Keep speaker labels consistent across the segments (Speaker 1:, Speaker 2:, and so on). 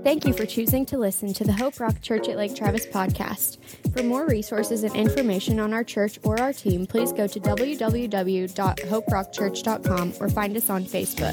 Speaker 1: Thank you for choosing to listen to the Hope Rock Church at Lake Travis podcast. For more resources and information on our church or our team, please go to www.hoperockchurch.com or find us on Facebook.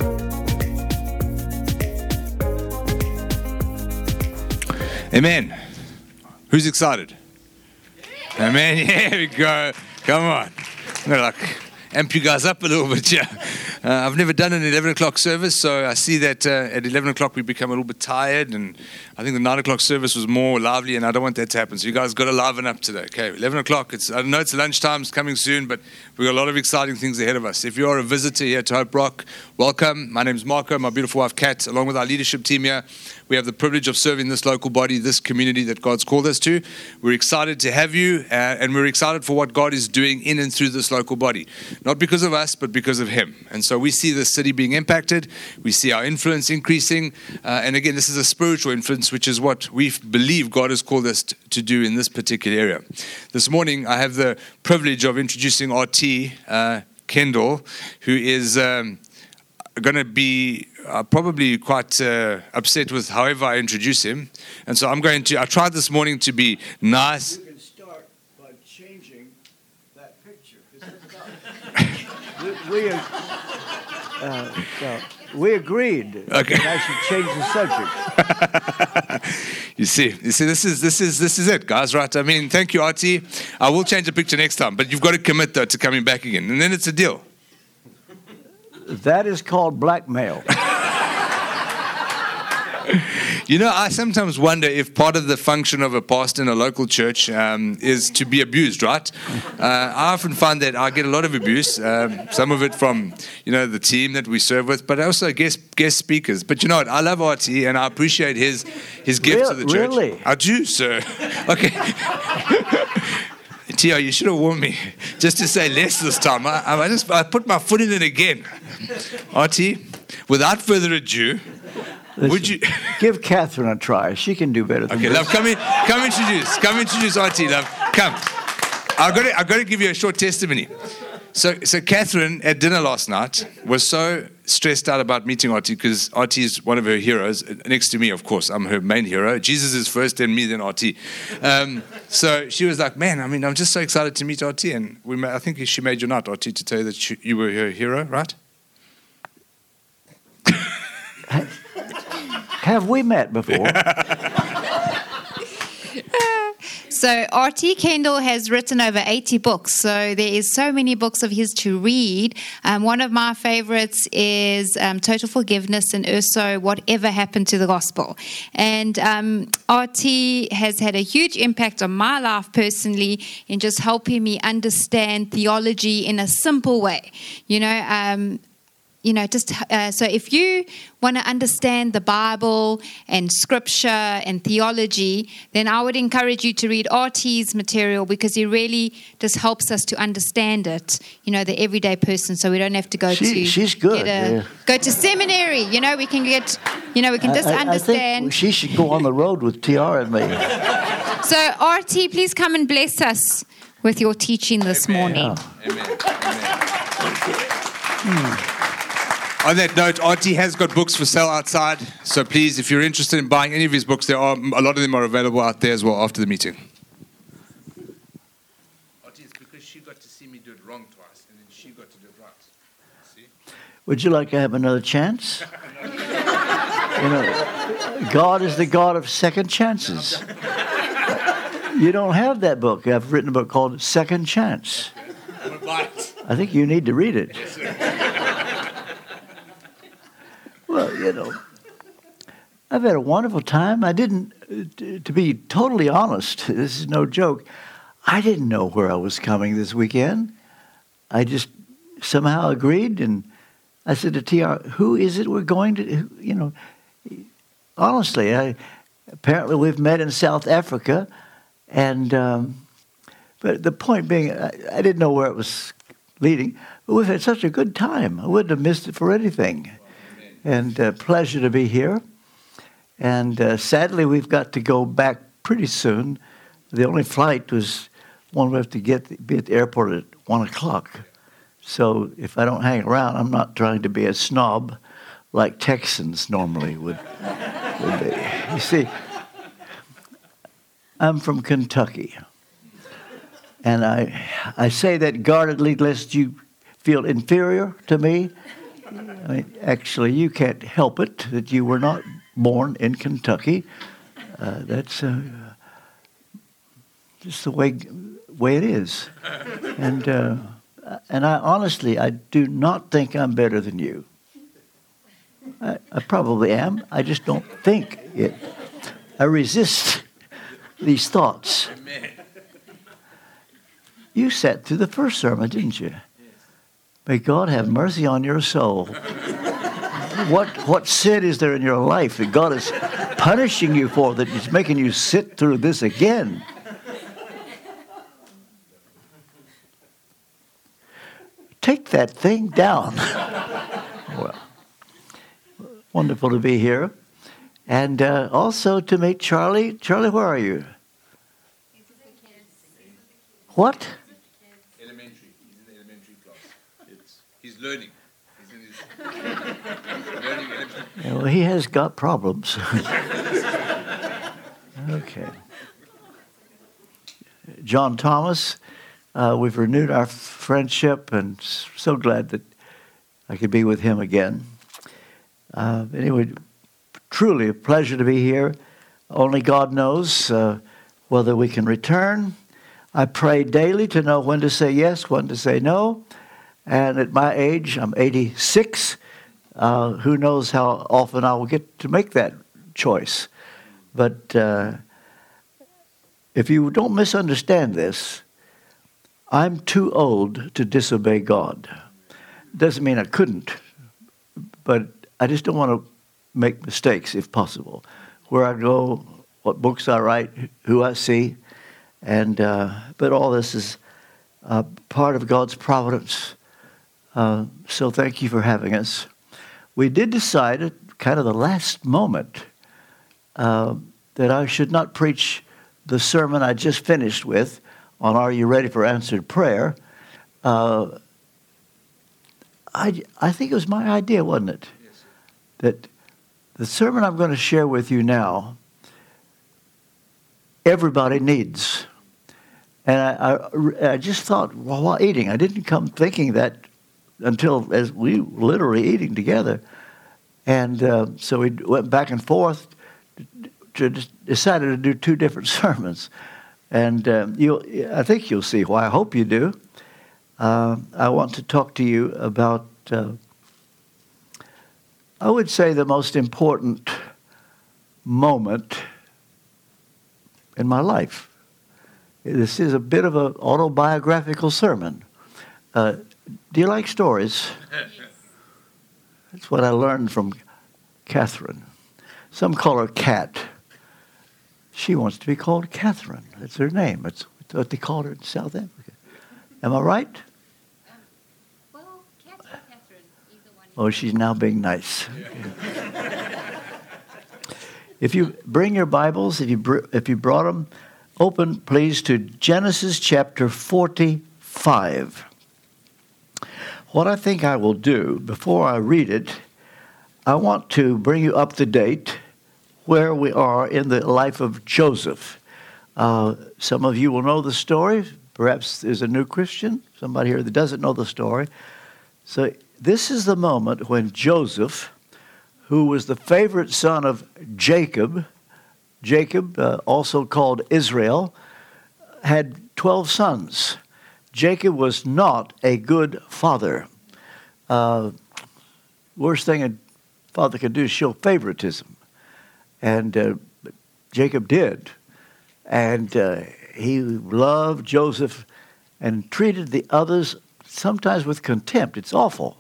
Speaker 2: Amen. Who's excited? Amen. Here we go. Come on. I'm going to amp you guys up a little bit, yeah. I've never done an 11 o'clock service, so I see that at 11 o'clock we become a little bit tired, and I think the 9 o'clock service was more lively, and I don't want that to happen. So you guys got to liven up today, okay? 11 o'clock, I know it's lunchtime, it's coming soon, but we've got a lot of exciting things ahead of us. If you are a visitor here to Hope Rock, welcome. My name's Marco, my beautiful wife Kat, along with our leadership team here. We have the privilege of serving this local body, this community that God's called us to. We're excited to have you, and we're excited for what God is doing in and through this local body. Not because of us, but because of Him. And so we see the city being impacted. We see our influence increasing. And again, this is a spiritual influence, which is what we believe God has called us to do in this particular area. This morning, I have the privilege of introducing RT Kendall, who is going to be probably quite upset with however I introduce him. And so I tried this morning to be nice.
Speaker 3: You can start by changing that picture. We agreed
Speaker 2: Okay.
Speaker 3: that I should change the subject.
Speaker 2: You see, this is it, guys, right? I mean, thank you, RT. I will change the picture next time, but you've got to commit, though, to coming back again. And then it's a deal.
Speaker 3: That is called blackmail.
Speaker 2: You know, I sometimes wonder if part of the function of a pastor in a local church is to be abused, right? I often find that I get a lot of abuse, some of it from, the team that we serve with, but also guest speakers. But you know what? I love RT, and I appreciate his gift to the church.
Speaker 3: Really?
Speaker 2: I do, sir. Okay. Tio, you should have warned me just to say less this time. I put my foot in it again. RT, without further ado,
Speaker 3: Listen,
Speaker 2: would you
Speaker 3: give Catherine a try? She can do better than
Speaker 2: Okay,
Speaker 3: this.
Speaker 2: love, come introduce RT, love. Come. I've got to give you a short testimony. So Catherine at dinner last night was so stressed out about meeting RT because RT is one of her heroes. Next to me, of course, I'm her main hero. Jesus is first, then me, then RT. So she was like, man, I'm just so excited to meet RT. And I think she made your night, RT, to tell you that you were her hero, right?
Speaker 3: Have we met before?
Speaker 4: So RT Kendall has written over 80 books, so there is so many books of his to read. One of my favorites is Total Forgiveness and also Whatever Happened to the Gospel. And RT has had a huge impact on my life personally in just helping me understand theology in a simple way. So if you want to understand the Bible and scripture and theology, then I would encourage you to read RT's material because he really just helps us to understand it, the everyday person, so we don't have to go
Speaker 3: She's good.
Speaker 4: Go to seminary, we can get, we can just understand.
Speaker 3: I think she should go on the road with TR and me.
Speaker 4: So RT, please come and bless us with your teaching this morning.
Speaker 2: Amen. On that note, RT has got books for sale outside. So please, if you're interested in buying any of his books, a lot of them are available out there as well after the meeting. RT, it's because she got to see me do it wrong twice, and then she got to do it right. See?
Speaker 3: Would you like to have another chance? God is the God of second chances. You don't have that book. I've written a book called Second Chance.
Speaker 2: I'm going to buy it.
Speaker 3: I think you need to read it.
Speaker 2: Yes, sir.
Speaker 3: Well, I've had a wonderful time. I didn't, to be totally honest, this is no joke, I didn't know where I was coming this weekend. I just somehow agreed, and I said to TR, who is it we're going to, honestly, apparently we've met in South Africa, and, but the point being, I didn't know where it was leading, but we've had such a good time. I wouldn't have missed it for anything. And pleasure to be here. And sadly, we've got to go back pretty soon. The only flight was one we have to be at the airport at 1 o'clock. So if I don't hang around, I'm not trying to be a snob like Texans normally would You see, I'm from Kentucky. And I say that guardedly lest you feel inferior to me. I mean, actually, you can't help it that you were not born in Kentucky. That's just the way it is. And I honestly, I do not think I'm better than you. I probably am. I just don't think it. I resist these thoughts. You sat through the first sermon, didn't you? May God have mercy on your soul. What sin is there in your life that God is punishing you for, that is making you sit through this again? Take that thing down. Well, wonderful to be here. And also to meet Charlie. Charlie, where are you? What?
Speaker 2: Elementary. He's in the elementary class. He's learning. He's in his learning elementary.
Speaker 3: Yeah, well, he has got problems. Okay. John Thomas, we've renewed our friendship, and so glad that I could be with him again. Anyway, truly a pleasure to be here. Only God knows whether we can return. I pray daily to know when to say yes, when to say no. And at my age, I'm 86, who knows how often I will get to make that choice. But if you don't misunderstand this, I'm too old to disobey God. Doesn't mean I couldn't, but I just don't want to make mistakes if possible. Where I go, what books I write, who I see. And but all this is part of God's providence. So thank you for having us. We did decide at kind of the last moment that I should not preach the sermon I just finished with on Are You Ready for Answered Prayer? I think it was my idea, wasn't it?
Speaker 2: Yes,
Speaker 3: That the sermon I'm going to share with you now, everybody needs. And I just thought, well, while eating, I didn't come thinking that until as we were literally eating together. And so we went back and forth decided to do two different sermons. And I think you'll see why. I hope you do. I want to talk to you about, I would say, the most important moment in my life. This is a bit of an autobiographical sermon. Do you like stories? That's what I learned from Catherine. Some call her Cat. She wants to be called Catherine. That's her name. That's what they called her in South Africa. Am I right?
Speaker 4: Well, Cat or Catherine, either one.
Speaker 3: Oh, she's now being nice. If you bring your Bibles, if you brought them, open, please, to Genesis chapter 45. What I think I will do, before I read it, I want to bring you up to date where we are in the life of Joseph. Some of you will know the story. Perhaps there's a new Christian, somebody here that doesn't know the story. So this is the moment when Joseph, who was the favorite son of Jacob, also called Israel, had 12 sons. Jacob was not a good father. Worst thing a father could do is show favoritism. And Jacob did. And he loved Joseph and treated the others sometimes with contempt. It's awful.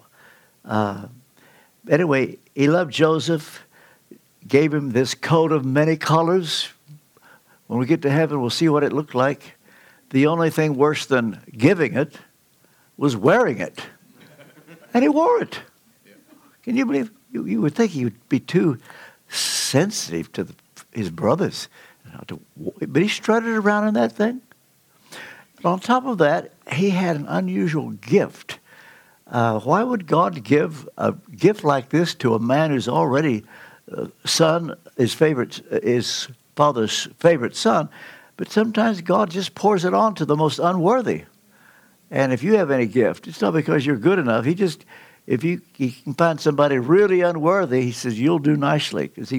Speaker 3: Anyway, he loved Joseph, gave him this coat of many colors. When we get to heaven, we'll see what it looked like. The only thing worse than giving it was wearing it. And he wore it. Can you believe? You would think he would be too sensitive to his brothers. But he strutted around in that thing. And on top of that, he had an unusual gift. Why would God give a gift like this to a man who's already son, his father's favorite son, but sometimes God just pours it on to the most unworthy. And if you have any gift, it's not because you're good enough. If he can find somebody really unworthy, he says, you'll do nicely. Because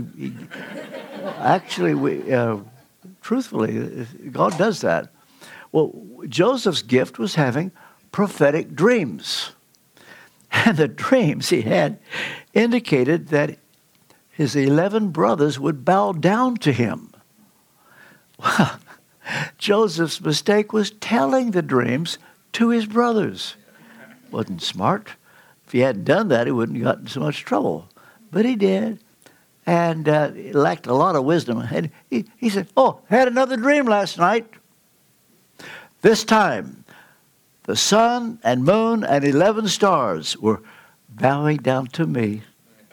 Speaker 3: truthfully, God does that. Well, Joseph's gift was having prophetic dreams. And the dreams he had indicated that his 11 brothers would bow down to him. Well, Joseph's mistake was telling the dreams to his brothers. Wasn't smart. If he hadn't done that, he wouldn't have gotten so much trouble. But he did. And he lacked a lot of wisdom. And he said, I had another dream last night. This time, the sun and moon and 11 stars were bowing down to me.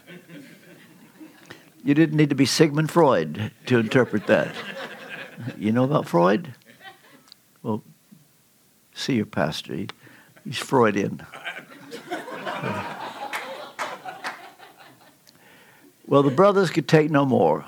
Speaker 3: You didn't need to be Sigmund Freud to interpret that. You know about Freud? Well, see your pastor. He's Freudian. Well, the brothers could take no more.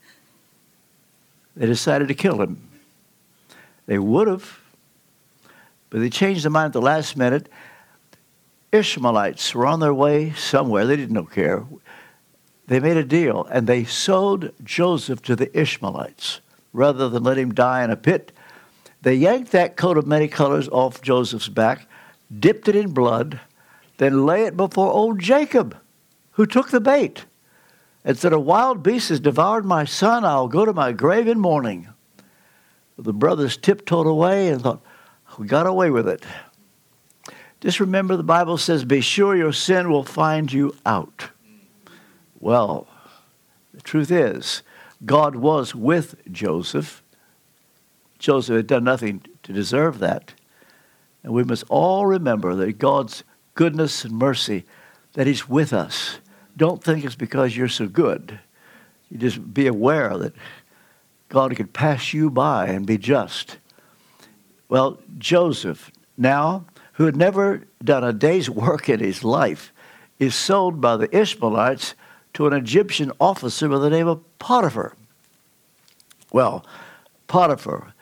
Speaker 3: They decided to kill him. They would have, but they changed their mind at the last minute. Ishmaelites were on their way somewhere. They didn't care. They made a deal, and they sold Joseph to the Ishmaelites rather than let him die in a pit. They yanked that coat of many colors off Joseph's back, dipped it in blood, then lay it before old Jacob, who took the bait, and said, a wild beast has devoured my son. I'll go to my grave in mourning. The brothers tiptoed away and thought, we got away with it. Just remember the Bible says, be sure your sin will find you out. Well, the truth is, God was with Joseph. Joseph had done nothing to deserve that. And we must all remember that God's goodness and mercy, that he's with us. Don't think it's because you're so good. You just be aware that God could pass you by and be just. Well, Joseph, now, who had never done a day's work in his life, is sold by the Ishmaelites to an Egyptian officer by the name of Potiphar. Well, Potiphar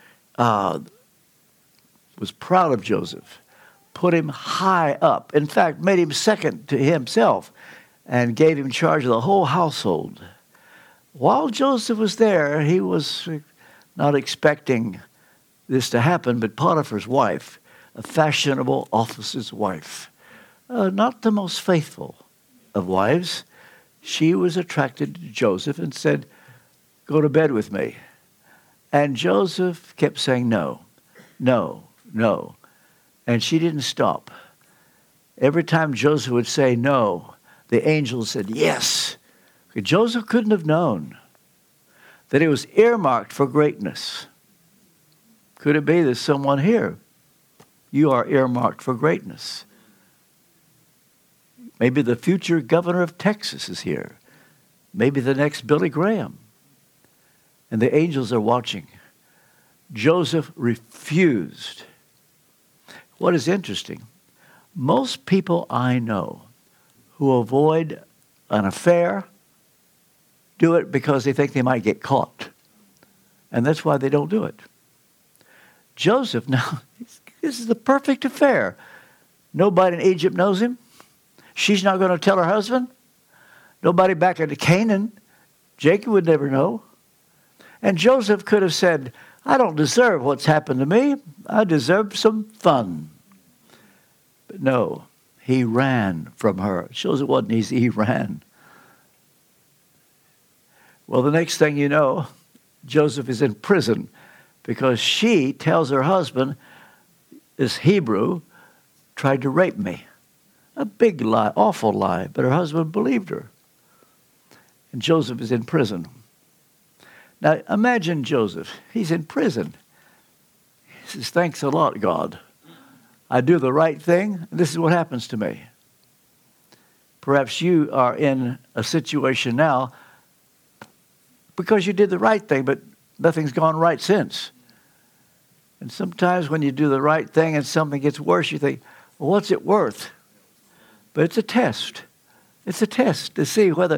Speaker 3: was proud of Joseph, put him high up. In fact, made him second to himself and gave him charge of the whole household. While Joseph was there, he was not expecting this to happen, but Potiphar's wife, a fashionable officer's wife, not the most faithful of wives, she was attracted to Joseph and said, go to bed with me. And Joseph kept saying no, no, no. And she didn't stop. Every time Joseph would say no, the angel said yes. Joseph couldn't have known that it was earmarked for greatness. Could it be there's someone here? You are earmarked for greatness. Maybe the future governor of Texas is here. Maybe the next Billy Graham. And the angels are watching. Joseph refused. What is interesting, most people I know who avoid an affair do it because they think they might get caught. And that's why they don't do it. Joseph, now, this is the perfect affair. Nobody in Egypt knows him. She's not going to tell her husband. Nobody back in Canaan. Jacob would never know. And Joseph could have said, I don't deserve what's happened to me. I deserve some fun. But no, he ran from her. It shows it wasn't easy. He ran. Well, the next thing you know, Joseph is in prison because she tells her husband, this Hebrew, tried to rape me. A big lie, awful lie, but her husband believed her. And Joseph is in prison. Now, imagine Joseph. He's in prison. He says, thanks a lot, God. I do the right thing, and this is what happens to me. Perhaps you are in a situation now because you did the right thing, but nothing's gone right since. And sometimes when you do the right thing and something gets worse, you think, well, what's it worth? But it's a test. It's a test to see whether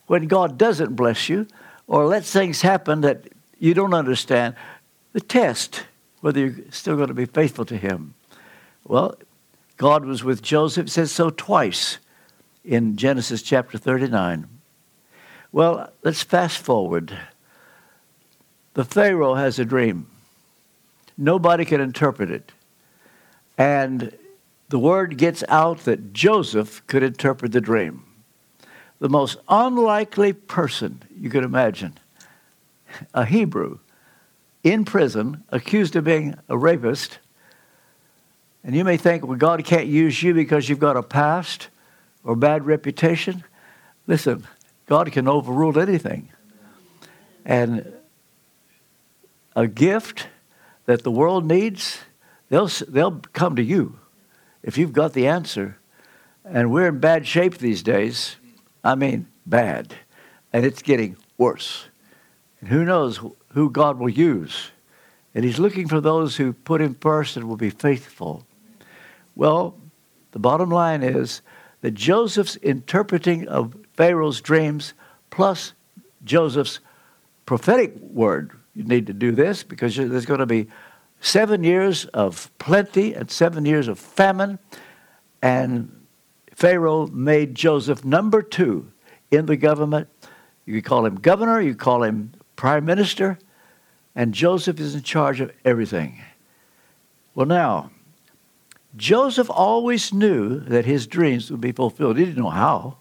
Speaker 3: when God doesn't bless you or lets things happen that you don't understand, the test whether you're still going to be faithful to him. Well, God was with Joseph. It says so twice in Genesis chapter 39. Well, let's fast forward. The Pharaoh has a dream. Nobody can interpret it. And the word gets out that Joseph could interpret the dream. The most unlikely person you could imagine. A Hebrew in prison, accused of being a rapist. And you may think, well, God can't use you because you've got a past or bad reputation. Listen, God can overrule anything. And a gift that the world needs, they'll come to you if you've got the answer. And we're in bad shape these days. I mean, bad. And it's getting worse. And who knows who God will use. And he's looking for those who put him first and will be faithful. Well, the bottom line is that Joseph's interpreting of Pharaoh's dreams plus Joseph's prophetic word, you need to do this because there's going to be 7 years of plenty and 7 years of famine. And Pharaoh made Joseph number 2 in the government. You could call him governor, you call him prime minister, and Joseph is in charge of everything. Well, now, Joseph always knew that his dreams would be fulfilled. He didn't know how.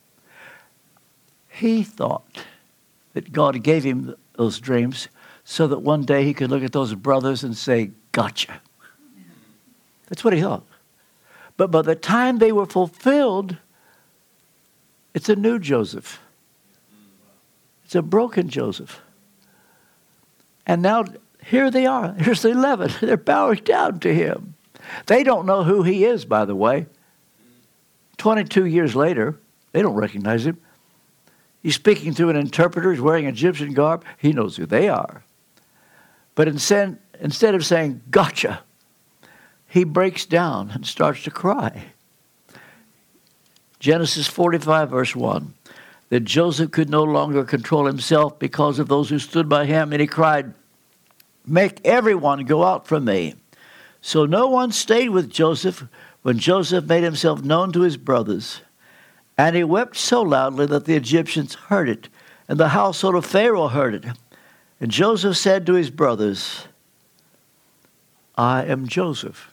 Speaker 3: He thought that God gave him those dreams so that one day he could look at those brothers and say, gotcha. That's what he thought. But by the time they were fulfilled, it's a new Joseph. It's a broken Joseph. And now here they are. Here's the 11. They're bowing down to him. They don't know who he is, by the way. 22 years later, they don't recognize him. He's speaking through an interpreter. He's wearing Egyptian garb. He knows who they are. But instead of saying, gotcha, he breaks down and starts to cry. Genesis 45, verse 1. That Joseph could no longer control himself because of those who stood by him. And he cried, make everyone go out from me. So no one stayed with Joseph when Joseph made himself known to his brothers. And he wept so loudly that the Egyptians heard it, and the household of Pharaoh heard it. And Joseph said to his brothers, I am Joseph.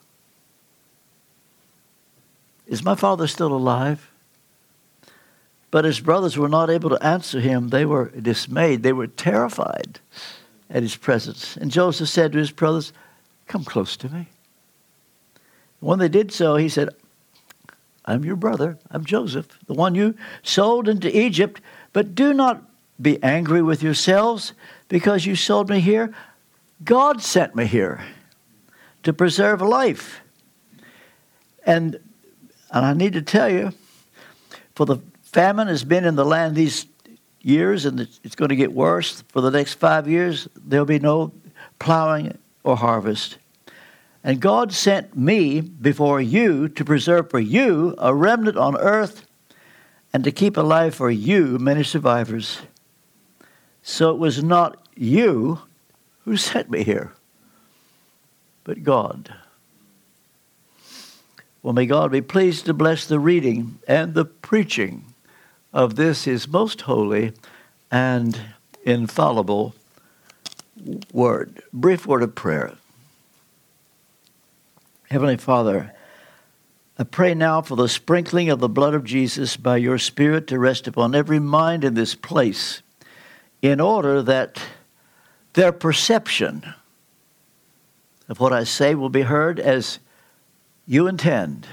Speaker 3: Is my father still alive? But his brothers were not able to answer him. They were dismayed. They were terrified at his presence. And Joseph said to his brothers, come close to me. When they did so, he said, I'm your brother. I'm Joseph, the one you sold into Egypt. But do not be angry with yourselves because you sold me here. God sent me here to preserve life. And I need to tell you, for the famine has been in the land these years, and it's going to get worse. For the next 5 years, there'll be no plowing or harvest. And God sent me before you to preserve for you a remnant on earth and to keep alive for you many survivors. So it was not you who sent me here, but God. Well, may God be pleased to bless the reading and the preaching of this his most holy and infallible word. Brief word of prayer. Heavenly Father, I pray now for the sprinkling of the blood of Jesus by your Spirit to rest upon every mind in this place, in order that their perception of what I say will be heard as you intend.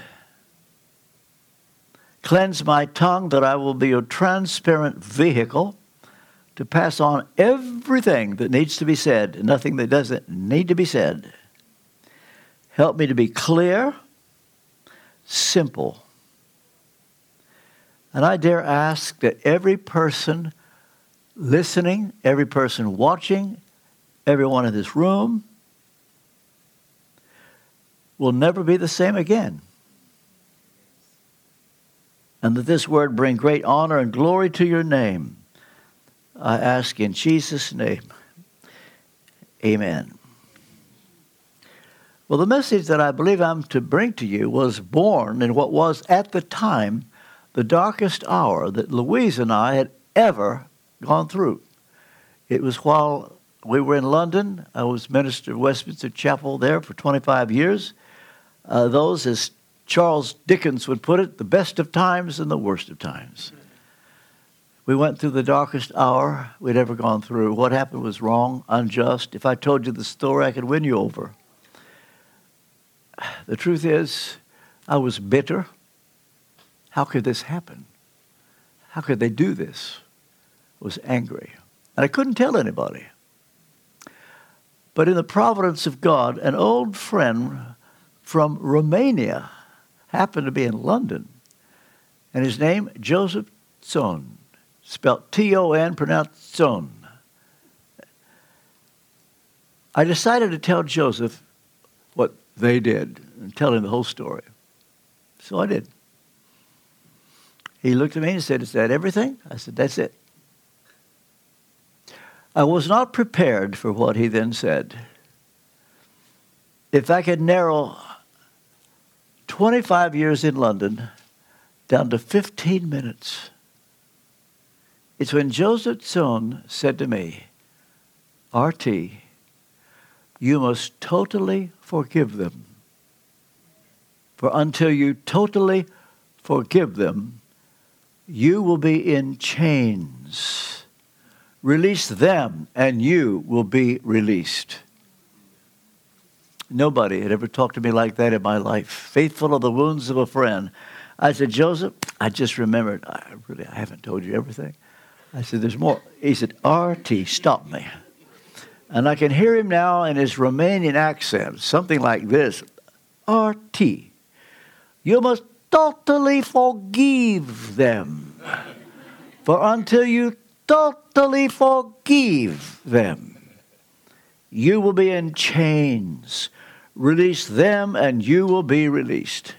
Speaker 3: Cleanse my tongue that I will be a transparent vehicle to pass on everything that needs to be said and nothing that doesn't need to be said. Help me to be clear, simple. And I dare ask that every person listening, every person watching, everyone in this room will never be the same again. and that this word bring great honor and glory to your name. I ask in Jesus' name. Amen. Well, the message that I believe I'm to bring to you was born in what was at the time the darkest hour that Louise and I had ever gone through. It was while we were in London. I was minister of Westminster Chapel there for 25 years. Those, as Charles Dickens would put it, the best of times and the worst of times. We went through the darkest hour we'd ever gone through. What happened was wrong, unjust. If I told you the story, I could win you over. The truth is, I was bitter. How could this happen? How could they do this? I was angry. And I couldn't tell anybody. But in the providence of God, an old friend from Romania happened to be in London. And his name, Joseph Tson, spelled T-O-N, pronounced Tson. I decided to tell Joseph what they did and tell him the whole story. So I did. He looked at me and said, "Is that everything?" I said, "That's it." I was not prepared for what he then said. If I could narrow 25 years in London down to 15 minutes, it's when Joseph Tson said to me, "RT, you must totally forgive them. For until you totally forgive them, you will be in chains. Release them, and you will be released." Nobody had ever talked to me like that in my life. Faithful of the wounds of a friend. I said, "Joseph, I just remembered. I haven't told you everything." I said, "There's more." He said, "RT, stop me." And I can hear him now in his Romanian accent, something like this. "RT, you must totally forgive them. For until you totally forgive them, you will be in chains. Release them and you will be released."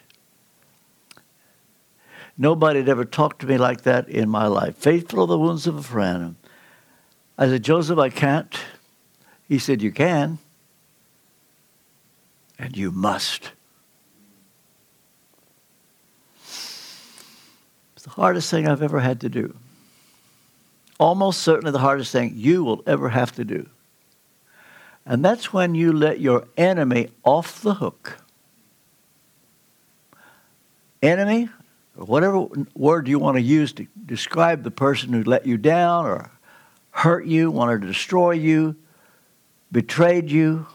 Speaker 3: Nobody had ever talked to me like that in my life. Faithful of the wounds of a friend. I said, "Joseph, I can't." He said, "You can. And you must." It's the hardest thing I've ever had to do. Almost certainly the hardest thing you will ever have to do. And that's when you let your enemy off the hook. Enemy, or whatever word you want to use to describe the person who let you down or hurt you, wanted to destroy you, betrayed you.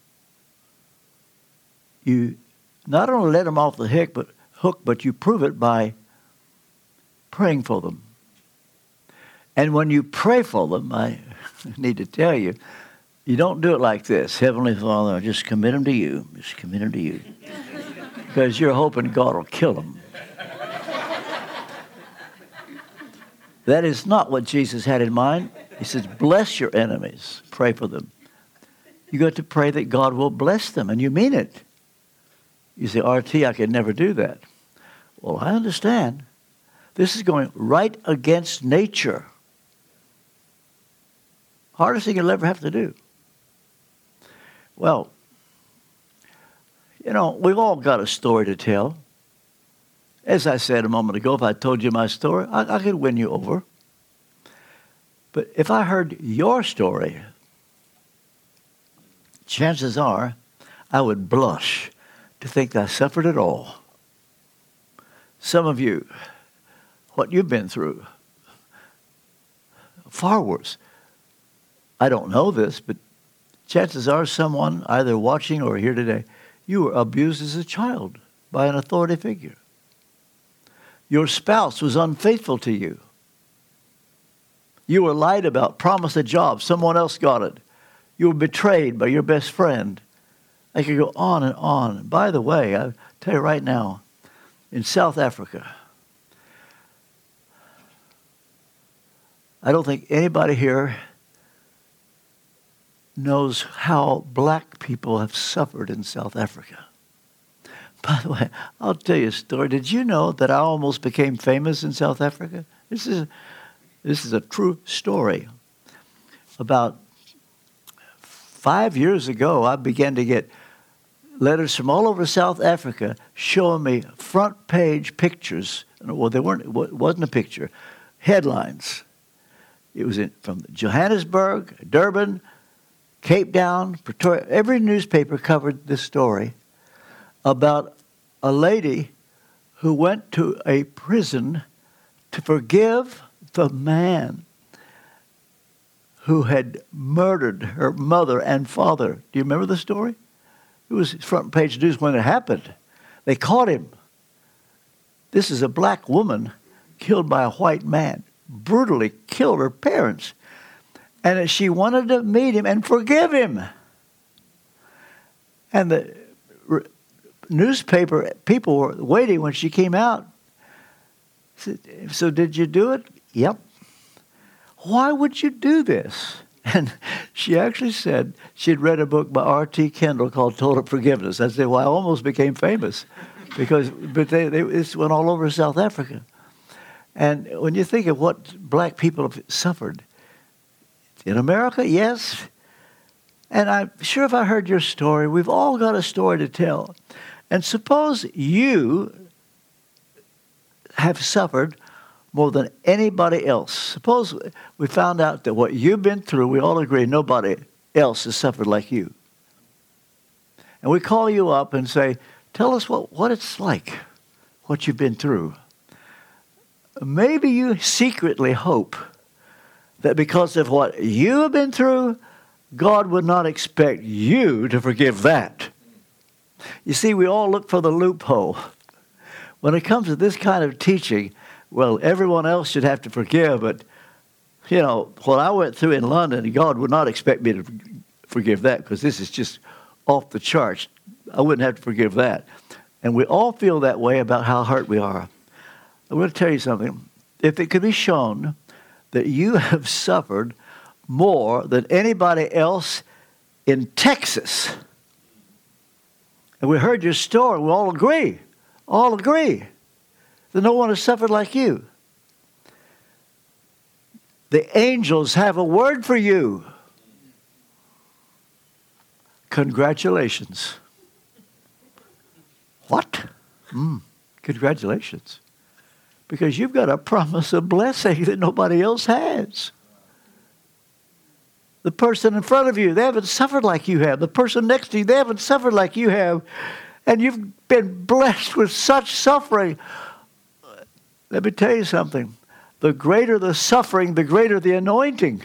Speaker 3: You not only let them off the hook, but you prove it by praying for them. And when you pray for them, I need to tell you, you don't do it like this. "Heavenly Father, I just commit them to you. Just commit them to you." Because you're hoping God will kill them. That is not what Jesus had in mind. He says, "Bless your enemies. Pray for them." You got to pray that God will bless them, and you mean it. You say, "RT, I could never do that." Well, I understand. This is going right against nature. Hardest thing you'll ever have to do. Well, we've all got a story to tell. As I said a moment ago, if I told you my story, I could win you over. But if I heard your story, chances are I would blush to think that I suffered it all. Some of you, what you've been through, far worse. I don't know this, but chances are someone either watching or here today, you were abused as a child by an authority figure. Your spouse was unfaithful to you. You were lied about, promised a job, someone else got it. You were betrayed by your best friend. I could go on and on. By the way, I'll tell you right now, in South Africa, I don't think anybody here knows how black people have suffered in South Africa. By the way, I'll tell you a story. Did you know that I almost became famous in South Africa? This is a true story. About 5 years ago, I began to get letters from all over South Africa showing me front page pictures. Well, it wasn't a picture. Headlines. It was from Johannesburg, Durban, Cape Town, Pretoria. Every newspaper covered this story about a lady who went to a prison to forgive the man who had murdered her mother and father. Do you remember the story? It was front page news when it happened. They caught him. This is a black woman killed by a white man, brutally killed her parents. And she wanted to meet him and forgive him. And the newspaper people were waiting when she came out. So did you do it? Yep. Why would you do this? And she actually said she'd read a book by R.T. Kendall called Total Forgiveness. I said, well, I almost became famous but this went all over South Africa. And when you think of what black people have suffered in America, yes. And I'm sure if I heard your story, we've all got a story to tell. And suppose you have suffered more than anybody else. Suppose we found out that what you've been through, we all agree nobody else has suffered like you. And we call you up and say, tell us what it's like, what you've been through. Maybe you secretly hope that because of what you have been through, God would not expect you to forgive that. You see, we all look for the loophole. When it comes to this kind of teaching, well, everyone else should have to forgive, but, what I went through in London, God would not expect me to forgive that because this is just off the charts. I wouldn't have to forgive that. And we all feel that way about how hurt we are. I'm going to tell you something. If it could be shown that you have suffered more than anybody else in Texas, and we heard your story, we all agree that no one has suffered like you. The angels have a word for you. Congratulations. What? Congratulations. Because you've got a promise of blessing that nobody else has. The person in front of you, they haven't suffered like you have. The person next to you, they haven't suffered like you have. And you've been blessed with such suffering. Let me tell you something. The greater the suffering, the greater the anointing.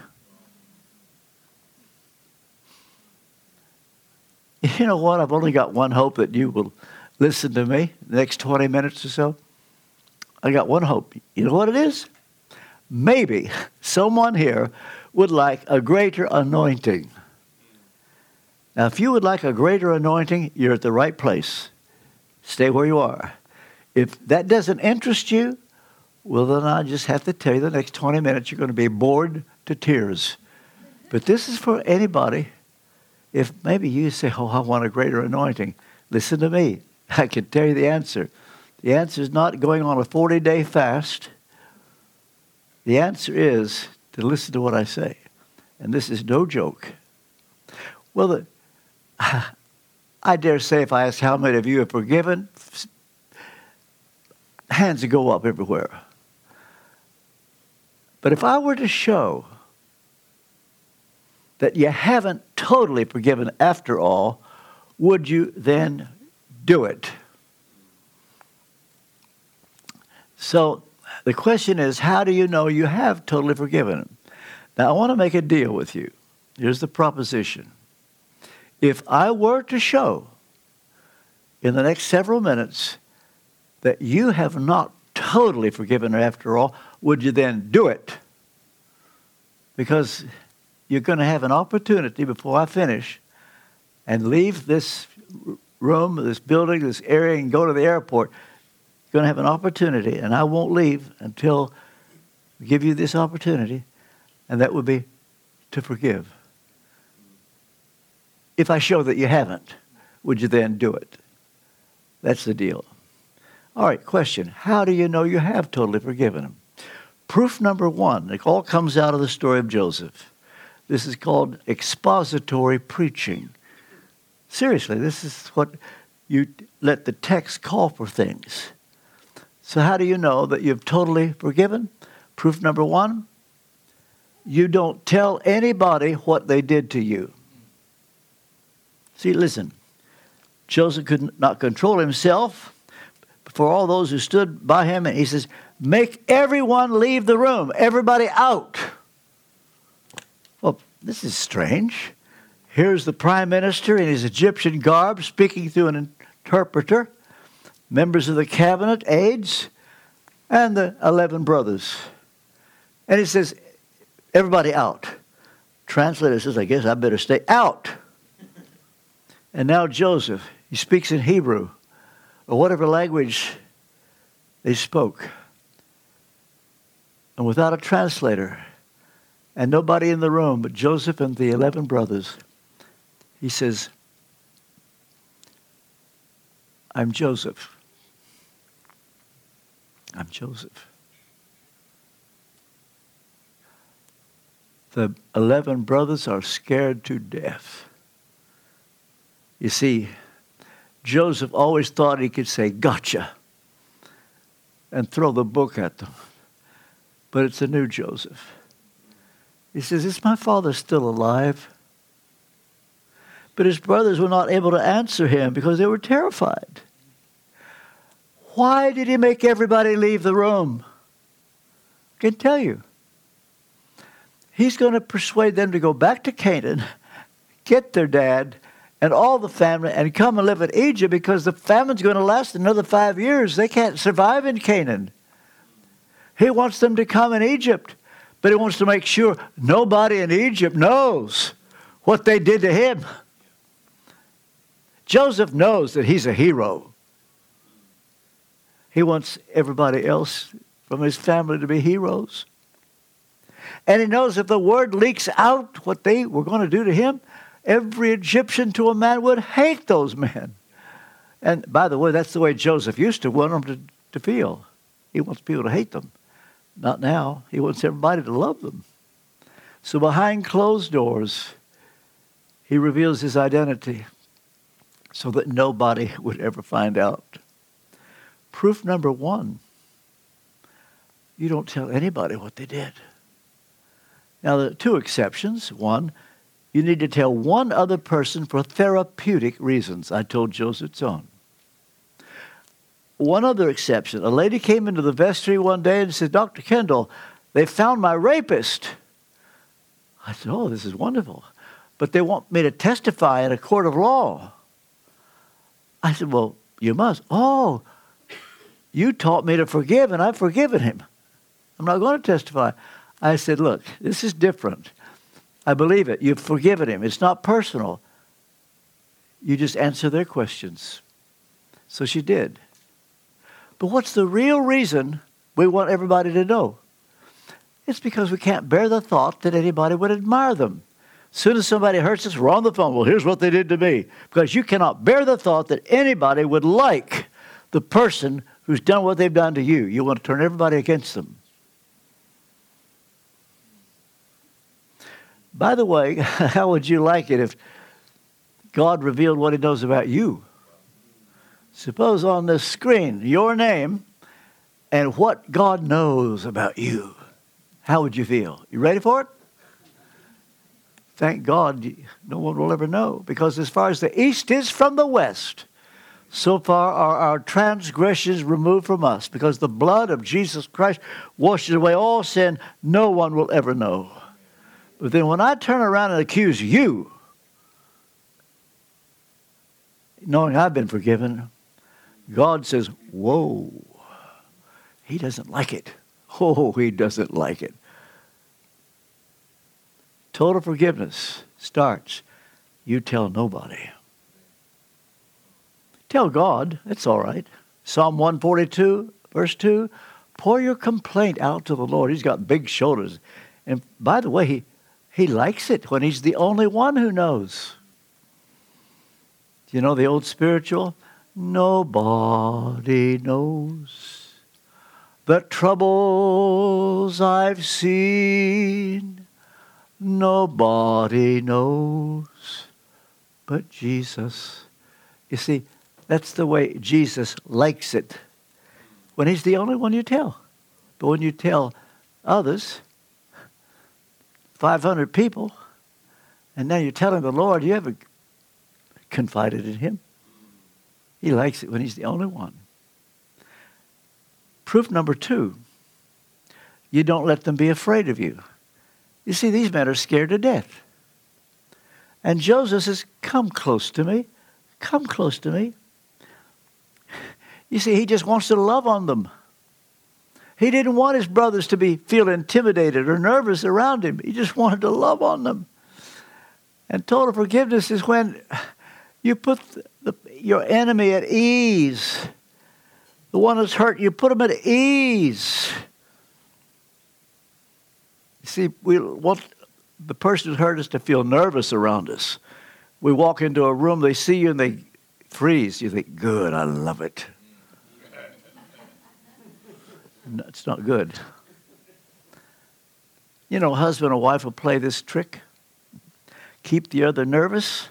Speaker 3: You know what? I've only got one hope that you will listen to me the next 20 minutes or so. I got one hope. You know what it is? Maybe someone here would like a greater anointing. Now, if you would like a greater anointing, you're at the right place. Stay where you are. If that doesn't interest you, well, then I just have to tell you the next 20 minutes you're going to be bored to tears. But this is for anybody. If maybe you say, oh, I want a greater anointing, listen to me. I can tell you the answer. The answer is not going on a 40-day fast. The answer is to listen to what I say. And this is no joke. Well, I dare say if I ask how many of you have forgiven, hands would go up everywhere. But if I were to show that you haven't totally forgiven after all, would you then do it? So the question is, how do you know you have totally forgiven? Now, I want to make a deal with you. Here's the proposition. If I were to show in the next several minutes that you have not totally forgiven after all, would you then do it? Because you're going to have an opportunity before I finish and leave this room, this building, this area, and go to the airport. You're going to have an opportunity, and I won't leave until we give you this opportunity, and that would be to forgive. If I show that you haven't, would you then do it? That's the deal. All right, question. How do you know you have totally forgiven him? Proof number one, it all comes out of the story of Joseph. This is called expository preaching. Seriously, this is what you let the text call for things. So how do you know that you've totally forgiven? Proof number one, you don't tell anybody what they did to you. See, listen, Joseph could not control himself before all those who stood by him, and he says, make everyone leave the room, everybody out. Well, this is strange. Here's the prime minister in his Egyptian garb speaking through an interpreter, members of the cabinet, aides, and the 11 brothers. And he says, everybody out. Translator says, I guess I better stay out. And now Joseph, he speaks in Hebrew, or whatever language they spoke. And without a translator, and nobody in the room but Joseph and the 11 brothers, he says, I'm Joseph. I'm Joseph. The 11 brothers are scared to death. You see, Joseph always thought he could say, gotcha, and throw the book at them. But it's a new Joseph. He says, is my father still alive? But his brothers were not able to answer him because they were terrified. Why did he make everybody leave the room? I can tell you. He's going to persuade them to go back to Canaan, get their dad and all the family, and come and live in Egypt because the famine's going to last another 5 years. They can't survive in Canaan. He wants them to come in Egypt, but he wants to make sure nobody in Egypt knows what they did to him. Joseph knows that he's a hero. He wants everybody else from his family to be heroes. And he knows if the word leaks out what they were going to do to him, every Egyptian to a man would hate those men. And by the way, that's the way Joseph used to want them to feel. He wants people to hate them. Not now. He wants everybody to love them. So behind closed doors, he reveals his identity so that nobody would ever find out. Proof number one, you don't tell anybody what they did. Now, there are two exceptions. One, you need to tell one other person for therapeutic reasons. I told Joseph Tson. One other exception. A lady came into the vestry one day and said, Dr. Kendall, they found my rapist. I said, oh, this is wonderful. But they want me to testify in a court of law. I said, well, you must. Oh, you taught me to forgive, and I've forgiven him. I'm not going to testify. I said, look, this is different. I believe it. You've forgiven him. It's not personal. You just answer their questions. So she did. But what's the real reason we want everybody to know? It's because we can't bear the thought that anybody would admire them. As soon as somebody hurts us, we're on the phone. Well, here's what they did to me. Because you cannot bear the thought that anybody would like the person who's done what they've done to you. You want to turn everybody against them. By the way, how would you like it if God revealed what he knows about you? Suppose on the screen, your name and what God knows about you. How would you feel? You ready for it? Thank God no one will ever know. Because as far as the east is from the west, so far are our transgressions removed from us. Because the blood of Jesus Christ washes away all sin, no one will ever know. But then when I turn around and accuse you, knowing I've been forgiven, God says, whoa, he doesn't like it. Oh, he doesn't like it. Total forgiveness starts, you tell nobody. Tell God, it's all right. Psalm 142, verse 2, pour your complaint out to the Lord. He's got big shoulders. And by the way, he likes it when he's the only one who knows. You know the old spiritual? Nobody knows the troubles I've seen. Nobody knows but Jesus. You see, that's the way Jesus likes it. When he's the only one you tell. But when you tell others, 500 people, and now you're telling the Lord, you haven't confided in him. He likes it when he's the only one. Proof number 2, you don't let them be afraid of you. You see, these men are scared to death. And Joseph says, come close to me. Come close to me. You see, he just wants to love on them. He didn't want his brothers to feel intimidated or nervous around him. He just wanted to love on them. And total forgiveness is when you put your enemy at ease. The one that's hurt, you put him at ease. You see, we want the person who's hurt us to feel nervous around us. We walk into a room, they see you and they freeze. You think, good, I love it. No, it's not good. You know, husband and wife will play this trick. Keep the other nervous.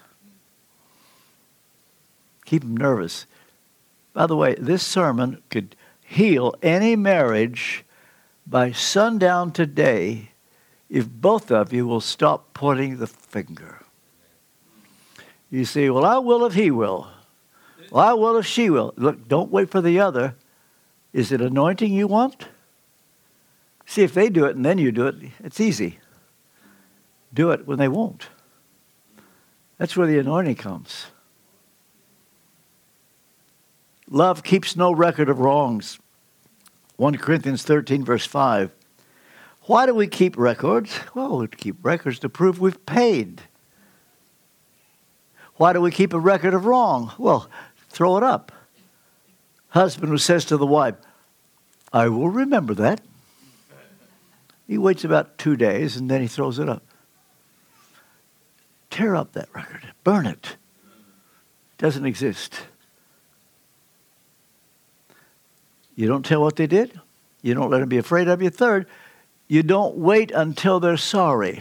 Speaker 3: Keep them nervous. By the way, this sermon could heal any marriage by sundown today if both of you will stop pointing the finger. You say, well, I will if he will. Well, I will if she will. Look, don't wait for the other. Is it anointing you want? See, if they do it and then you do it, it's easy. Do it when they won't. That's where the anointing comes. Love keeps no record of wrongs. 1 Corinthians 13, verse 5. Why do we keep records? Well, we keep records to prove we've paid. Why do we keep a record of wrong? Well, throw it up. Husband who says to the wife, I will remember that. He waits about 2 days and then he throws it up. Tear up that record. Burn it. It doesn't exist. You don't tell what they did. You don't let them be afraid of you. Third, you don't wait until they're sorry.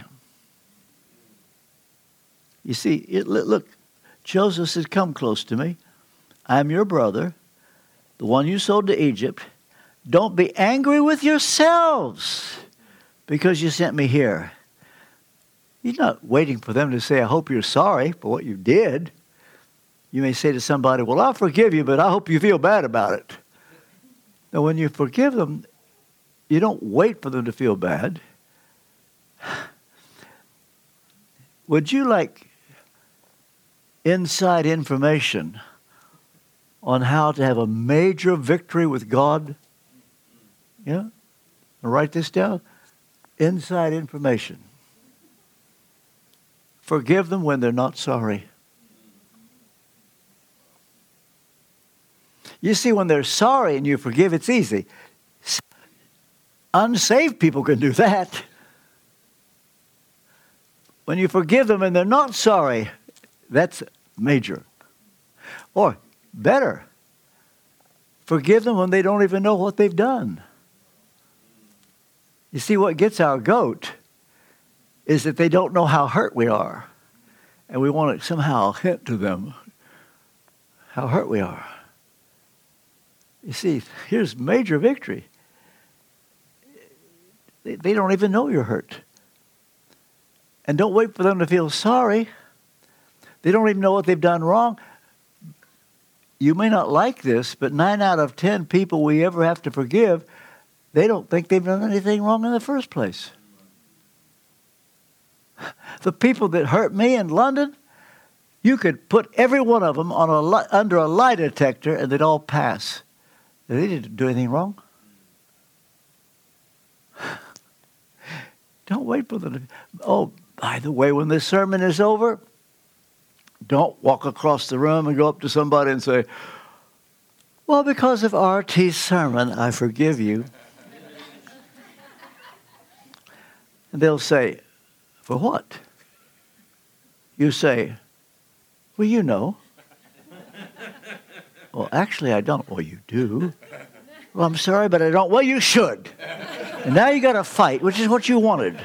Speaker 3: You see, look, Joseph says, come close to me. I'm your brother, the one you sold to Egypt. Don't be angry with yourselves because you sent me here. He's not waiting for them to say, I hope you're sorry for what you did. You may say to somebody, well, I'll forgive you, but I hope you feel bad about it. Now, when you forgive them, you don't wait for them to feel bad. Would you like inside information on how to have a major victory with God? Yeah? Write this down. Inside information. Forgive them when they're not sorry. You see, when they're sorry and you forgive, it's easy. Unsaved people can do that. When you forgive them and they're not sorry, that's major. Or better, forgive them when they don't even know what they've done. You see, what gets our goat is that they don't know how hurt we are. And we want to somehow hint to them how hurt we are. You see, here's major victory. They don't even know you're hurt. And don't wait for them to feel sorry. They don't even know what they've done wrong. You may not like this, but 9 out of 10 people we ever have to forgive, they don't think they've done anything wrong in the first place. The people that hurt me in London, you could put every one of them on under a lie detector and they'd all pass. They didn't do anything wrong. Don't wait for them to... Oh, by the way, when this sermon is over, don't walk across the room and go up to somebody and say, well, because of R.T.'s sermon, I forgive you. And they'll say, for what? You say, well, you know. Well, actually, I don't. Well, you do. Well, I'm sorry, but I don't. Well, you should. And now you got to fight, which is what you wanted.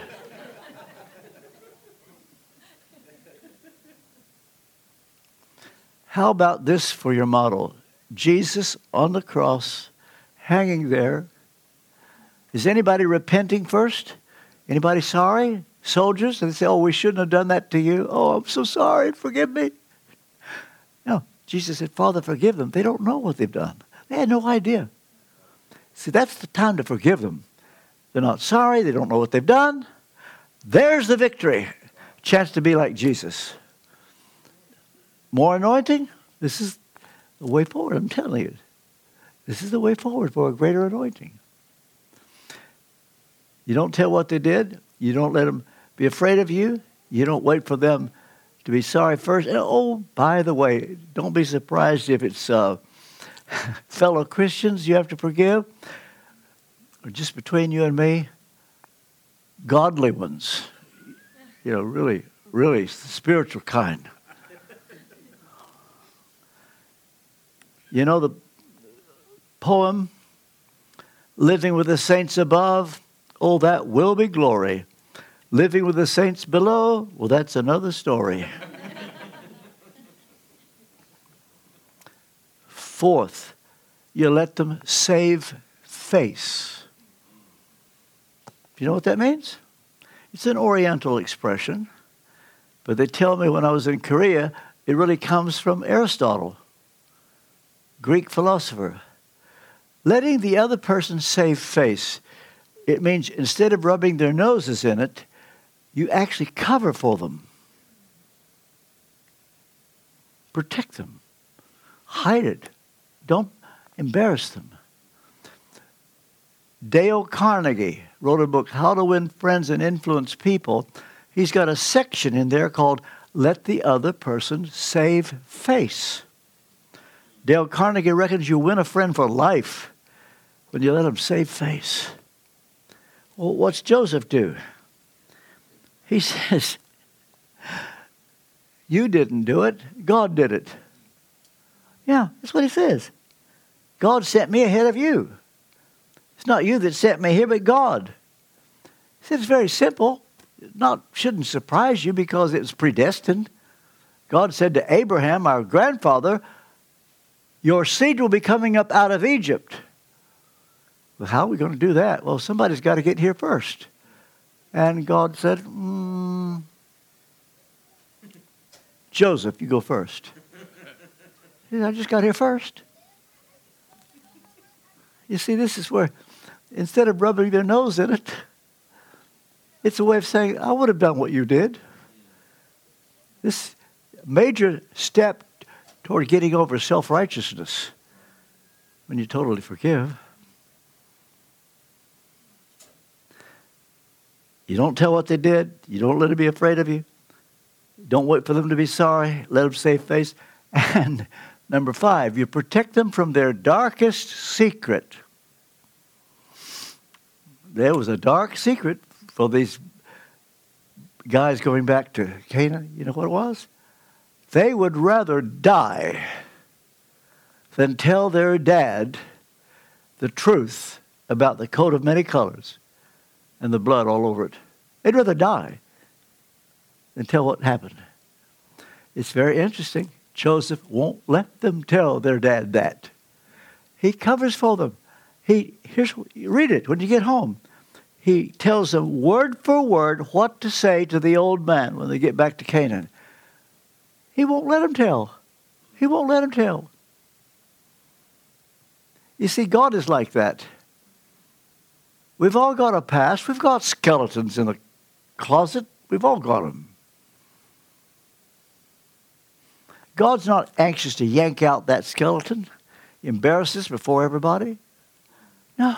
Speaker 3: How about this for your model? Jesus on the cross, hanging there. Is anybody repenting first? Anybody sorry? Soldiers? And they say, oh, we shouldn't have done that to you. Oh, I'm so sorry. Forgive me. No, Jesus said, Father, forgive them. They don't know what they've done. They had no idea. See, that's the time to forgive them. They're not sorry. They don't know what they've done. There's the victory. Chance to be like Jesus. More anointing? This is the way forward, I'm telling you. This is the way forward for a greater anointing. You don't tell what they did. You don't let them be afraid of you. You don't wait for them to be sorry first. And, oh, by the way, don't be surprised if it's fellow Christians you have to forgive. Or just between you and me, godly ones. You know, really, really spiritual kind. You know the poem, Living with the Saints Above? Oh, that will be glory. Living with the saints below? Well, that's another story. Fourth, you let them save face. Do you know what that means? It's an Oriental expression, but they tell me when I was in Korea, it really comes from Aristotle, Greek philosopher. Letting the other person save face. It means instead of rubbing their noses in it, you actually cover for them. Protect them. Hide it. Don't embarrass them. Dale Carnegie wrote a book, How to Win Friends and Influence People. He's got a section in there called Let the Other Person Save Face. Dale Carnegie reckons you win a friend for life when you let him save face. Well, what's Joseph do? He says, you didn't do it, God did it. Yeah, that's what he says. God sent me ahead of you. It's not you that sent me here, but God. He said it's very simple. Shouldn't surprise you because it's predestined. God said to Abraham, our grandfather, your seed will be coming up out of Egypt. Well, how are we going to do that? Well, somebody's got to get here first. And God said, Joseph, you go first. He said, I just got here first. You see, this is where, instead of rubbing their nose in it, it's a way of saying, I would have done what you did. This major step toward getting over self-righteousness when you totally forgive. You don't tell what they did. You don't let them be afraid of you. Don't wait for them to be sorry. Let them save face. And number 5, you protect them from their darkest secret. There was a dark secret for these guys going back to Canaan. You know what it was? They would rather die than tell their dad the truth about the coat of many colors and the blood all over it. They'd rather die than tell what happened. It's very interesting. Joseph won't let them tell their dad that. He covers for them. Read it when you get home. He tells them word for word what to say to the old man when they get back to Canaan. He won't let them tell. He won't let them tell. You see, God is like that. We've all got a past. We've got skeletons in the closet. We've all got them. God's not anxious to yank out that skeleton, embarrass us before everybody. No.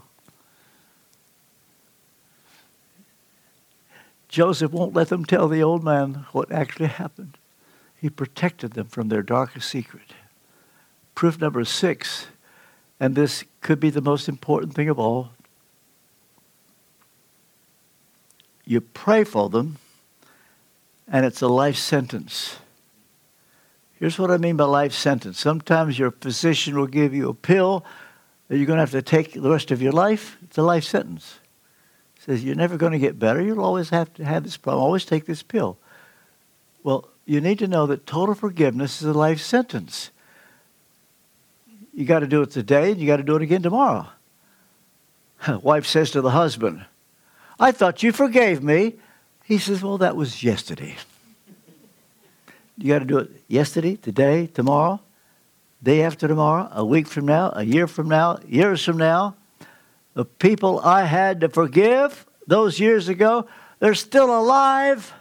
Speaker 3: Joseph won't let them tell the old man what actually happened. He protected them from their darkest secret. Proof number 6, and this could be the most important thing of all. You pray for them, and it's a life sentence. Here's what I mean by life sentence. Sometimes your physician will give you a pill that you're going to have to take the rest of your life. It's a life sentence. It says you're never going to get better. You'll always have to have this problem. Always take this pill. Well, you need to know that total forgiveness is a life sentence. You got to do it today, and you got to do it again tomorrow. Wife says to the husband, I thought you forgave me. He says, well, that was yesterday. You got to do it yesterday, today, tomorrow, day after tomorrow, a week from now, a year from now, years from now. The people I had to forgive those years ago, they're still alive.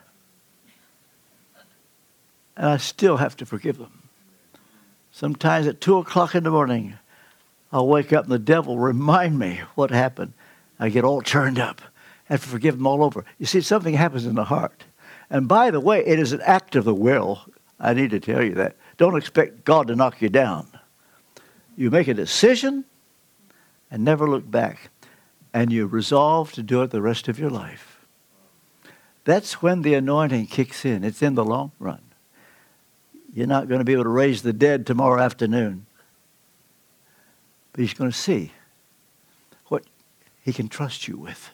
Speaker 3: And I still have to forgive them. Sometimes at 2 o'clock in the morning, I'll wake up and the devil will remind me what happened. I get all turned up. I have to forgive them all over. You see, something happens in the heart. And by the way, it is an act of the will. I need to tell you that. Don't expect God to knock you down. You make a decision and never look back. And you resolve to do it the rest of your life. That's when the anointing kicks in. It's in the long run. You're not going to be able to raise the dead tomorrow afternoon. But he's going to see what he can trust you with.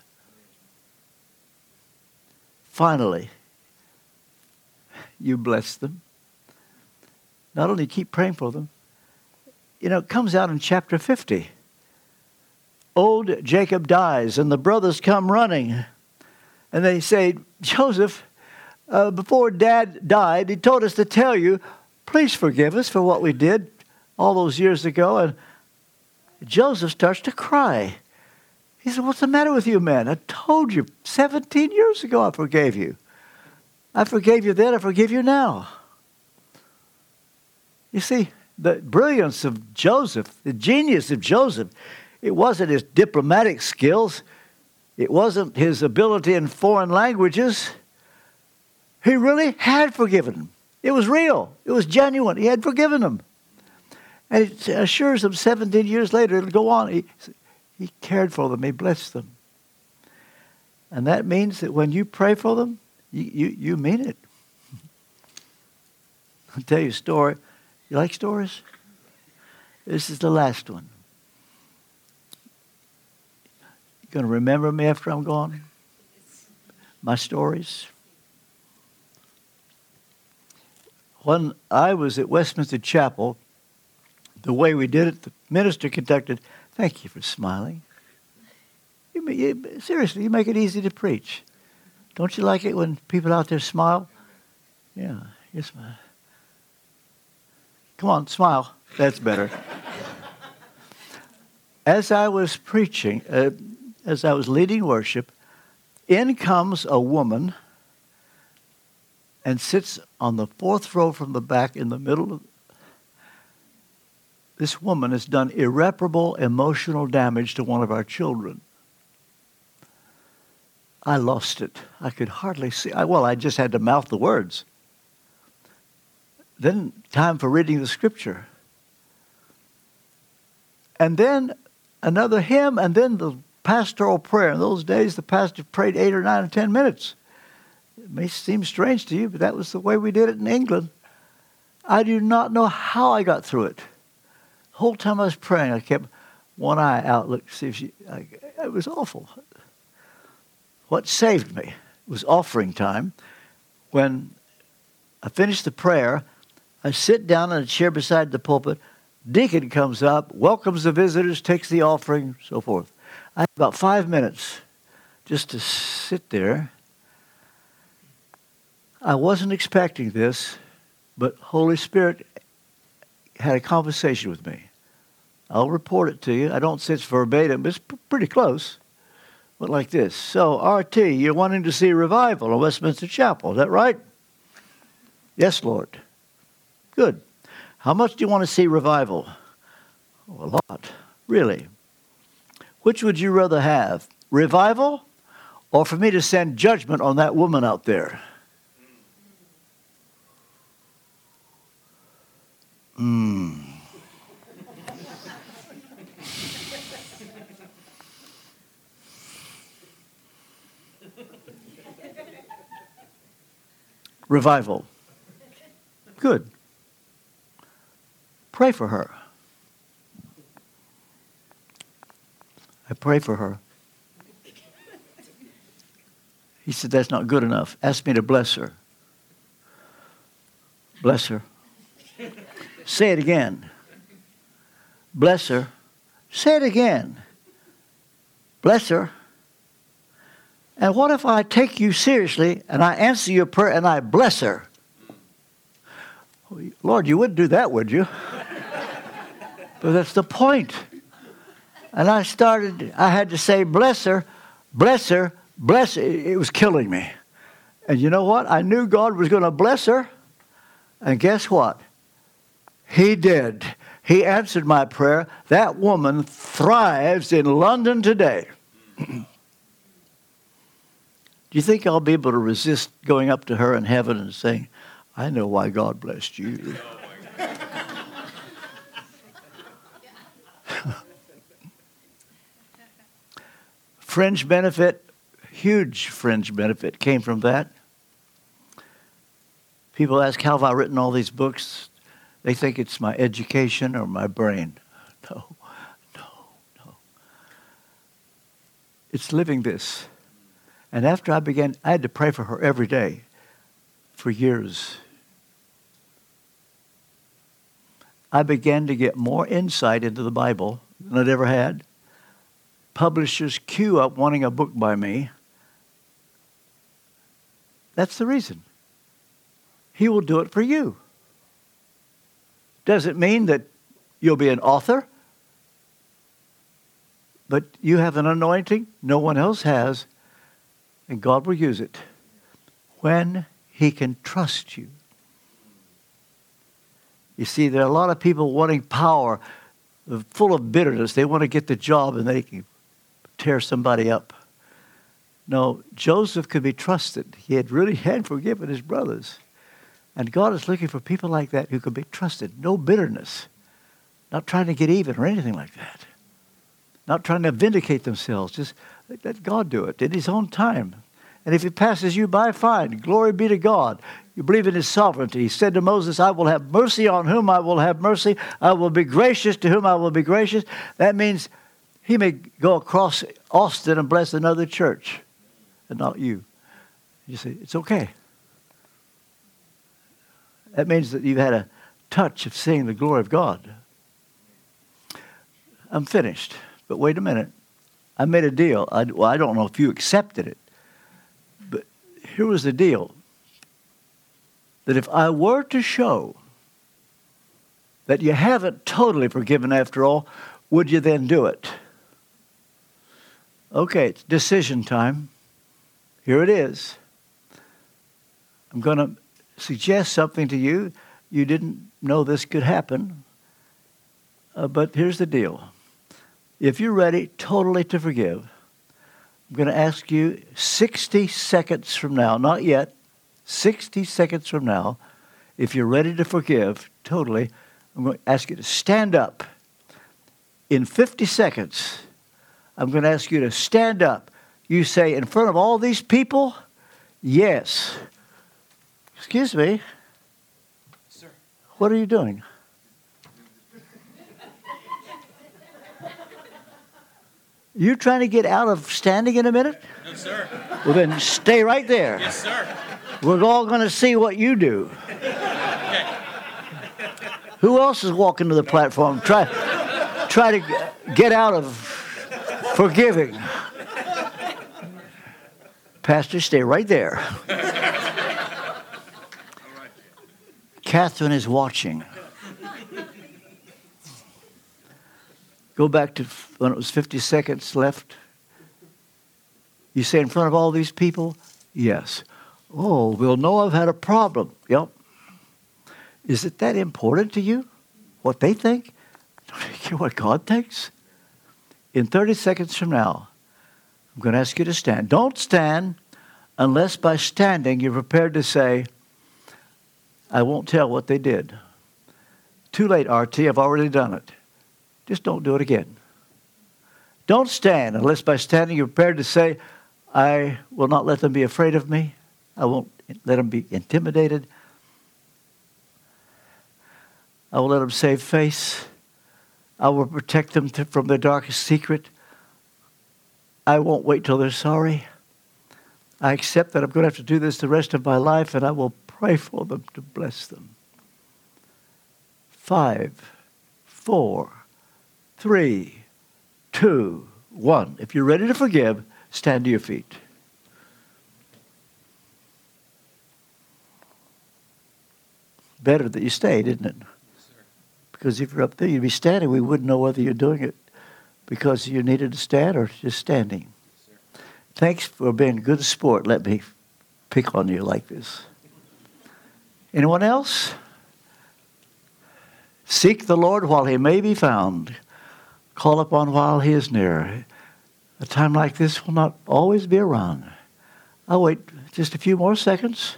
Speaker 3: Finally, you bless them. Not only keep praying for them, it comes out in chapter 50. Old Jacob dies, and the brothers come running. And they say, Joseph, before Dad died, he told us to tell you, please forgive us for what we did all those years ago. And Joseph starts to cry. He said, what's the matter with you, man? I told you 17 years ago I forgave you. I forgave you then, I forgive you now. You see, the brilliance of Joseph, the genius of Joseph, it wasn't his diplomatic skills. It wasn't his ability in foreign languages. He really had forgiven them. It was real. It was genuine. He had forgiven them. And it assures them 17 years later, it'll go on. He cared for them. He blessed them. And that means that when you pray for them, you mean it. I'll tell you a story. You like stories? This is the last one. You going to remember me after I'm gone? My stories? When I was at Westminster Chapel, the way we did it, the minister conducted. Thank you for smiling. Seriously, you make it easy to preach. Don't you like it when people out there smile? Yeah, you smile. Come on, smile. That's better. As I was preaching, as I was leading worship, in comes a woman and sits on the fourth row from the back in the middle of. This woman has done irreparable emotional damage to one of our children. I lost it. I could hardly see. I just had to mouth the words. Then time for reading the scripture. And then another hymn, and then the pastoral prayer. In those days, the pastor prayed 8 or 9 or 10 minutes. It may seem strange to you, but that was the way we did it in England. I do not know how I got through it. The whole time I was praying, I kept one eye out, look to see if she. It was awful. What saved me was offering time. When I finished the prayer, I sit down in a chair beside the pulpit. Deacon comes up, welcomes the visitors, takes the offering, so forth. I had about 5 minutes just to sit there. I wasn't expecting this, but Holy Spirit had a conversation with me. I'll report it to you. I don't say it's verbatim, but it's pretty close. But like this. So, RT, you're wanting to see revival in Westminster Chapel. Is that right? Yes, Lord. Good. How much do you want to see revival? Oh, a lot. Really. Which would you rather have? Revival or for me to send judgment on that woman out there? Revival. Good. pray for her. I pray for her. He said, that's not good enough. Ask me to bless her. Bless her. Say it again. Bless her. Say it again. Bless her. And what if I take you seriously and I answer your prayer and I bless her? Lord, you wouldn't do that, would you? But that's the point. And I had to say, bless her, bless her, bless her. It was killing me. And you know what? I knew God was going to bless her. And guess what? He did. He answered my prayer. That woman thrives in London today. Do you think I'll be able to resist going up to her in heaven and saying, I know why God blessed you? Fringe benefit, huge fringe benefit came from that. People ask, how have I written all these books? They think it's my education or my brain. No. It's living this. And after I had to pray for her every day for years. I began to get more insight into the Bible than I'd ever had. Publishers queue up wanting a book by me. That's the reason. He will do it for you. Does it mean that you'll be an author? But you have an anointing no one else has, and God will use it when He can trust you. You see, there are a lot of people wanting power, full of bitterness. They want to get the job and they can tear somebody up. No, Joseph could be trusted. He had forgiven his brothers. And God is looking for people like that who can be trusted. No bitterness. Not trying to get even or anything like that. Not trying to vindicate themselves. Just let God do it in His own time. And if He passes you by, fine. Glory be to God. You believe in His sovereignty. He said to Moses, I will have mercy on whom I will have mercy. I will be gracious to whom I will be gracious. That means He may go across Austin and bless another church and not you. You say, it's okay. That means that you've had a touch of seeing the glory of God. I'm finished. But wait a minute. I made a deal. I don't know if you accepted it. But here was the deal. That if I were to show that you haven't totally forgiven after all, would you then do it? Okay, it's decision time. Here it is. I'm going to suggest something to you. You didn't know this could happen. But here's the deal. If you're ready totally to forgive, I'm going to ask you 60 seconds from now, not yet, 60 seconds from now, if you're ready to forgive totally, I'm going to ask you to stand up. In 50 seconds, I'm going to ask you to stand up. You say, in front of all these people, yes. Excuse me.
Speaker 2: Sir.
Speaker 3: What are you doing? You trying to get out of standing in a minute?
Speaker 2: No, sir.
Speaker 3: Well, then stay right there.
Speaker 2: Yes, sir.
Speaker 3: We're all going to see what you do.
Speaker 2: Okay.
Speaker 3: Who else is walking to the platform? Try to get out of forgiving. Pastor, stay right there. Catherine is watching. Go back to when it was 50 seconds left. You say in front of all these people? Yes. Oh, we'll know I've had a problem. Yep. Is it that important to you? What they think? Don't you care what God thinks? In 30 seconds from now, I'm going to ask you to stand. Don't stand unless by standing you're prepared to say, I won't tell what they did. Too late, RT. I've already done it. Just don't do it again. Don't stand unless by standing you're prepared to say, I will not let them be afraid of me. I won't let them be intimidated. I will let them save face. I will protect them from their darkest secret. I won't wait till they're sorry. I accept that I'm going to have to do this the rest of my life, and I will pray for them to bless them. 5, 4, 3, 2, 1. If you're ready to forgive, stand to your feet. Better that you stayed, isn't it? Because if you're up there, you'd be standing. We wouldn't know whether you're doing it because you needed to stand or just standing. Thanks for being a good sport. Let me pick on you like this. Anyone else? Seek the Lord while he may be found. Call upon while he is near. A time like this will not always be around. I'll wait just a few more seconds.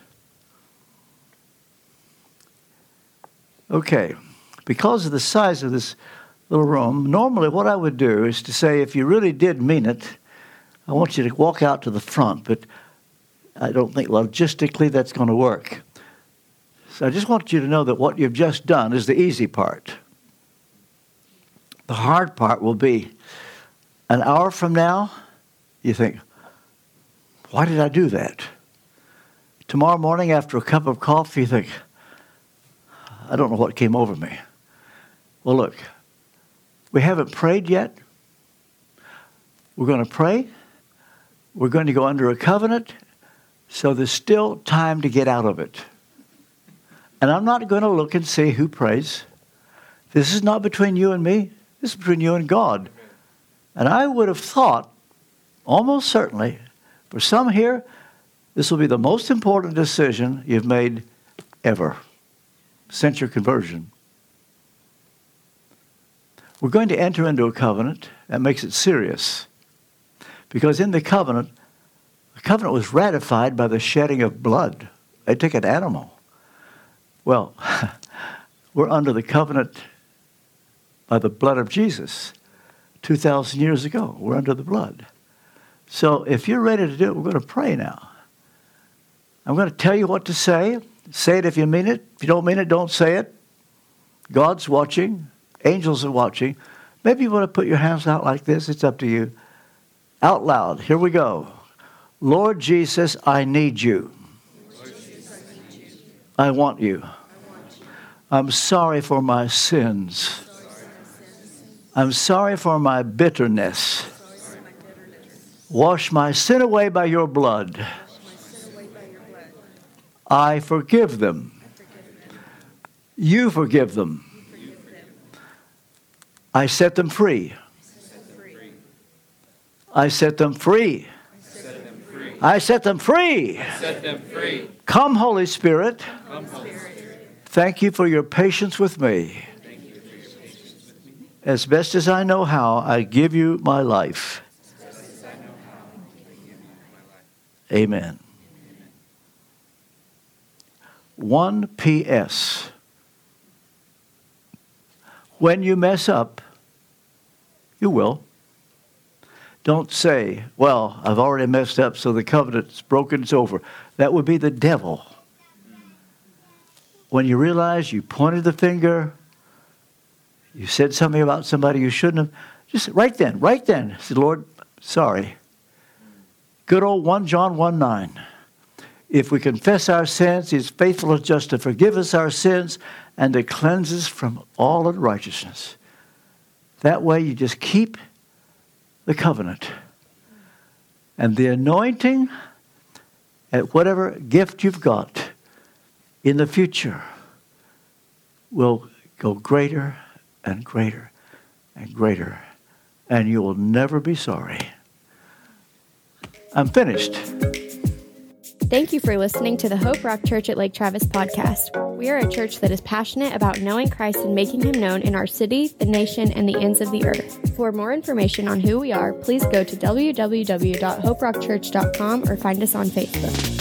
Speaker 3: Okay. Because of the size of this little room, normally what I would do is to say, if you really did mean it, I want you to walk out to the front, but I don't think logistically that's going to work. So I just want you to know that what you've just done is the easy part. The hard part will be an hour from now, you think, why did I do that? Tomorrow morning after a cup of coffee, you think, I don't know what came over me. Well, look, we haven't prayed yet. We're going to pray. We're going to go under a covenant, so there's still time to get out of it. And I'm not going to look and see who prays. This is not between you and me. This is between you and God. And I would have thought, almost certainly, for some here, this will be the most important decision you've made ever since your conversion. We're going to enter into a covenant that makes it serious. Because in the covenant was ratified by the shedding of blood. They took an animal. Well, we're under the covenant by the blood of Jesus. 2,000 years ago, we're under the blood. So if you're ready to do it, we're going to pray now. I'm going to tell you what to say. Say it if you mean it. If you don't mean it, don't say it. God's watching. Angels are watching. Maybe you want to put your hands out like this. It's up to you. Out loud. Here we go. Lord Jesus, I need you. I want you. I'm sorry for my sins. I'm sorry for my bitterness. Wash my sin away by your blood. I forgive them. You forgive them. I set them free. I set them free. I set them free. Come, Holy Spirit. Thank you for your patience with me. As best as I know how, I give you my life. Amen. 1 P.S. When you mess up, you will. Don't say, well, I've already messed up, so the covenant's broken, it's over. That would be the devil. When you realize you pointed the finger, you said something about somebody you shouldn't have, just right then, say, Lord, sorry. Good old 1 John 1:9. If we confess our sins, he is faithful and just to forgive us our sins and to cleanse us from all unrighteousness. That way you just keep the covenant. And the anointing at whatever gift you've got in the future will go greater and greater and greater. And you will never be sorry. I'm finished.
Speaker 1: Thank you for listening to the Hope Rock Church at Lake Travis podcast. We are a church that is passionate about knowing Christ and making him known in our city, the nation, and the ends of the earth. For more information on who we are, please go to www.hoperockchurch.com or find us on Facebook.